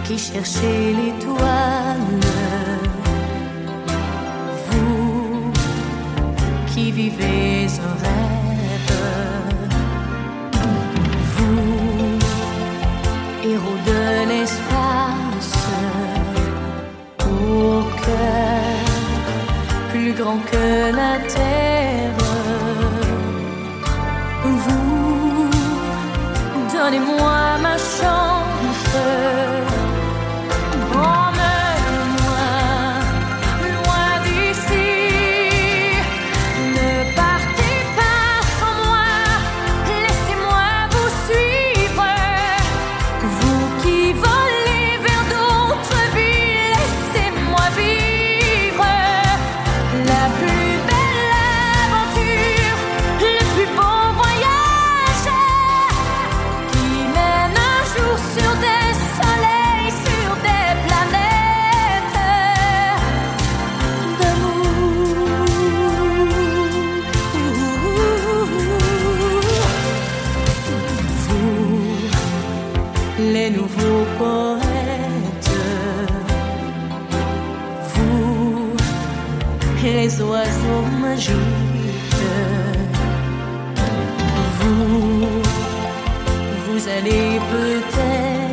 qui cherchez l'étoile, vous qui vivez un rêve, vous, héros de l'espace, au cœur plus grand que la terre, vous, donnez-moi ma chance. Emmène-moi loin d'ici. Ne partez pas sans moi. Laissez-moi vous suivre. Vous qui volez vers d'autres vies, laissez-moi vivre la plus belle aventure, le plus beau voyage qui mène un jour sur des soleils, sur des planètes d'amour. Vous, les nouveaux poètes, vous, les oiseaux magiques, vous allez peut-être